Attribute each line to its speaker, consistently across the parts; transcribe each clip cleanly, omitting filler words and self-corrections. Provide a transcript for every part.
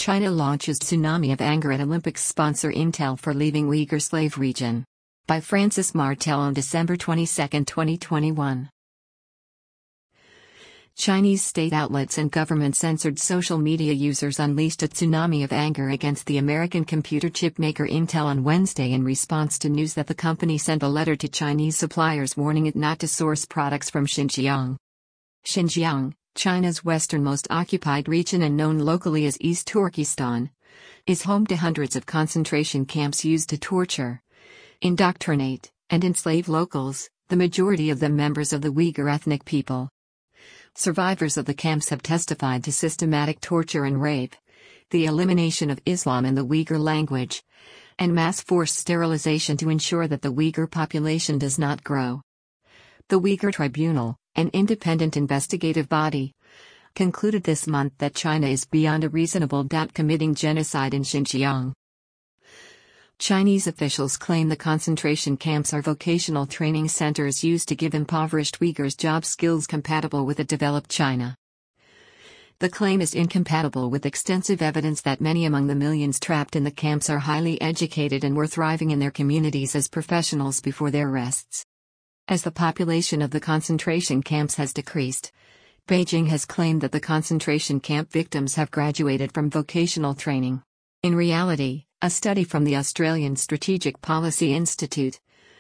Speaker 1: China launches tsunami of anger at Olympics sponsor Intel for leaving Uyghur slave region. By Francis Martel on December 22, 2021. Chinese state outlets and government-censored social media users unleashed a tsunami of anger against the American computer chip maker Intel on Wednesday in response to news that the company sent a letter to Chinese suppliers warning it not to source products from Xinjiang. Xinjiang, China's westernmost occupied region and known locally as East Turkestan, is home to hundreds of concentration camps used to torture, indoctrinate, and enslave locals, the majority of them members of the Uyghur ethnic people. Survivors of the camps have testified to systematic torture and rape, the elimination of Islam and the Uyghur language, and mass forced sterilization to ensure that the Uyghur population does not grow. The Uyghur Tribunal, an independent investigative body, concluded this month that China is beyond a reasonable doubt committing genocide in Xinjiang. Chinese officials claim the concentration camps are vocational training centers used to give impoverished Uyghurs job skills compatible with a developed China. The claim is incompatible with extensive evidence that many among the millions trapped in the camps are highly educated and were thriving in their communities as professionals before their arrests. As the population of the concentration camps has decreased, Beijing has claimed that the concentration camp victims have graduated from vocational training. In reality, a study from the Australian Strategic Policy Institute,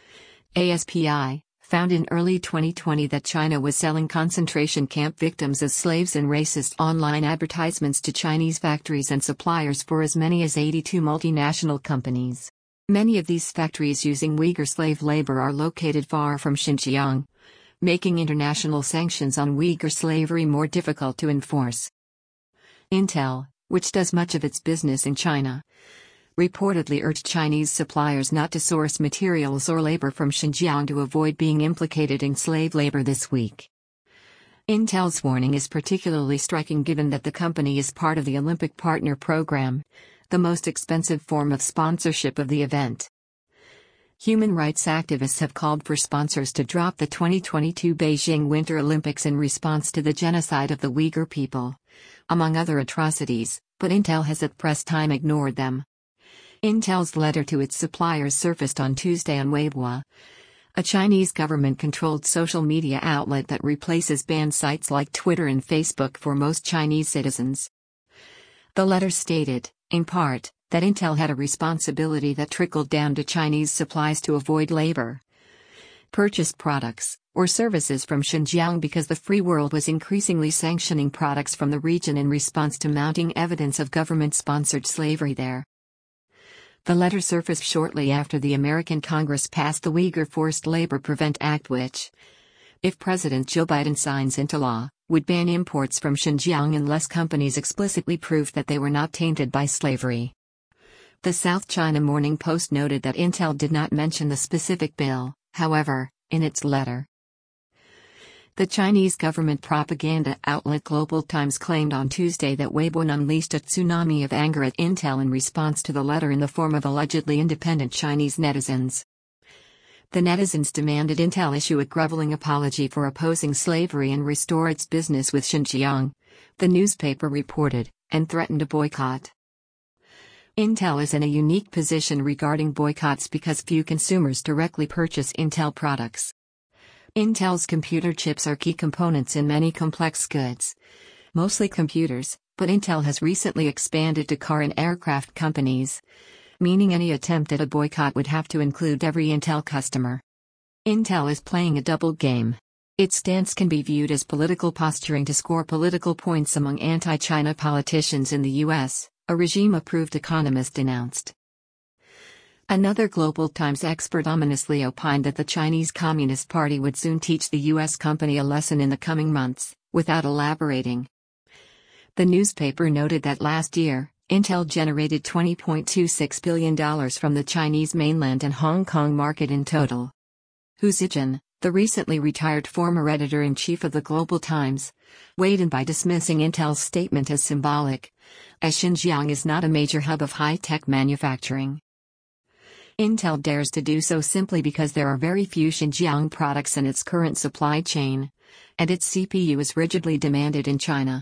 Speaker 1: ASPI, found in early 2020 that China was selling concentration camp victims as slaves in racist online advertisements to Chinese factories and suppliers for as many as 82 multinational companies. Many of these factories using Uyghur slave labor are located far from Xinjiang, making international sanctions on Uyghur slavery more difficult to enforce. Intel, which does much of its business in China, reportedly urged Chinese suppliers not to source materials or labor from Xinjiang to avoid being implicated in slave labor this week. Intel's warning is particularly striking given that the company is part of the Olympic Partner Program, the most expensive form of sponsorship of the event. Human rights activists have called for sponsors to drop the 2022 Beijing Winter Olympics in response to the genocide of the Uyghur people, among other atrocities, but Intel has at press time ignored them. Intel's letter to its suppliers surfaced on Tuesday on Weibo, a Chinese government-controlled social media outlet that replaces banned sites like Twitter and Facebook for most Chinese citizens. The letter stated, in part, that Intel had a responsibility that trickled down to Chinese supplies to avoid labor, purchased products, or services from Xinjiang because the free world was increasingly sanctioning products from the region in response to mounting evidence of government-sponsored slavery there. The letter surfaced shortly after the American Congress passed the Uyghur Forced Labor Prevent Act which, if President Joe Biden signs into law, would ban imports from Xinjiang unless companies explicitly proved that they were not tainted by slavery. The South China Morning Post noted that Intel did not mention the specific bill, however, in its letter. The Chinese government propaganda outlet Global Times claimed on Tuesday that Weibo unleashed a tsunami of anger at Intel in response to the letter in the form of allegedly independent Chinese netizens. The netizens demanded Intel issue a groveling apology for opposing slavery and restore its business with Xinjiang, the newspaper reported, and threatened a boycott. Intel is in a unique position regarding boycotts because few consumers directly purchase Intel products. Intel's computer chips are key components in many complex goods, mostly computers, but Intel has recently expanded to car and aircraft companies, meaning any attempt at a boycott would have to include every Intel customer. Intel is playing a double game. Its stance can be viewed as political posturing to score political points among anti-China politicians in the U.S., a regime-approved economist announced. Another Global Times expert ominously opined that the Chinese Communist Party would soon teach the U.S. company a lesson in the coming months, without elaborating. The newspaper noted that last year, Intel generated $20.26 billion from the Chinese mainland and Hong Kong market in total. Hu Zijin, the recently retired former editor-in-chief of the Global Times, weighed in by dismissing Intel's statement as symbolic, as Xinjiang is not a major hub of high-tech manufacturing. Intel dares to do so simply because there are very few Xinjiang products in its current supply chain, and its CPU is rigidly demanded in China.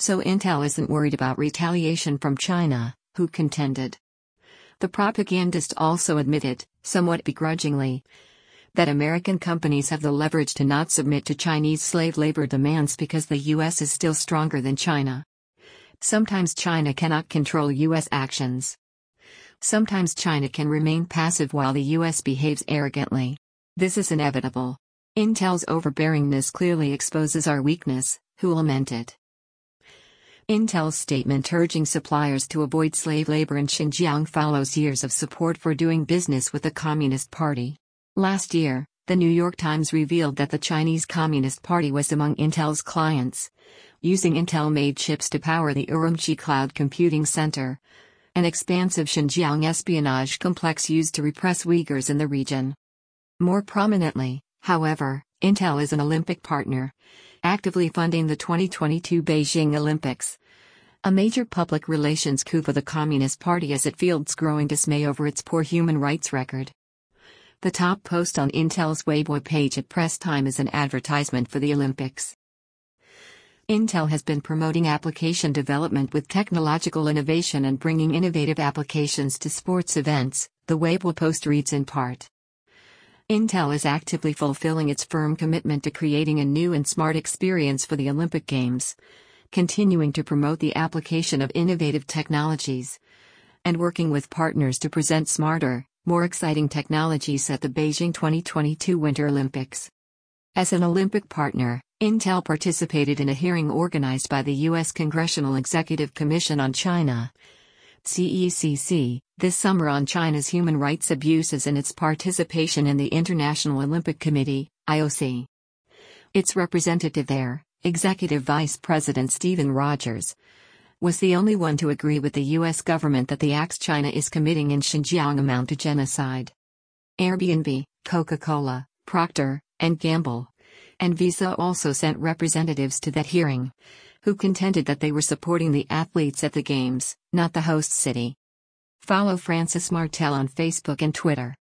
Speaker 1: So Intel isn't worried about retaliation from China, Hu contended. The propagandist also admitted, somewhat begrudgingly, that American companies have the leverage to not submit to Chinese slave labor demands because the U.S. is still stronger than China. Sometimes China cannot control U.S. actions. Sometimes China can remain passive while the U.S. behaves arrogantly. This is inevitable. Intel's overbearingness clearly exposes our weakness, Hu lamented. Intel's statement urging suppliers to avoid slave labor in Xinjiang follows years of support for doing business with the Communist Party. Last year, the New York Times revealed that the Chinese Communist Party was among Intel's clients, using Intel-made chips to power the Urumqi Cloud Computing Center, an expansive Xinjiang espionage complex used to repress Uyghurs in the region. More prominently, however, Intel is an Olympic partner, actively funding the 2022 Beijing Olympics, a major public relations coup for the Communist Party as it fields growing dismay over its poor human rights record. The top post on Intel's Weibo page at press time is an advertisement for the Olympics. Intel has been promoting application development with technological innovation and bringing innovative applications to sports events, the Weibo post reads in part. Intel is actively fulfilling its firm commitment to creating a new and smart experience for the Olympic Games, continuing to promote the application of innovative technologies, and working with partners to present smarter, more exciting technologies at the Beijing 2022 Winter Olympics. As an Olympic partner, Intel participated in a hearing organized by the U.S. Congressional Executive Commission on China, CECC, this summer on China's human rights abuses and its participation in the International Olympic Committee, IOC. Its representative there, Executive Vice President Stephen Rogers, was the only one to agree with the U.S. government that the acts China is committing in Xinjiang amount to genocide. Airbnb, Coca-Cola, Procter & Gamble, and Visa also sent representatives to that hearing, who contended that they were supporting the athletes at the Games, not the host city. Follow Francis Martel on Facebook and Twitter.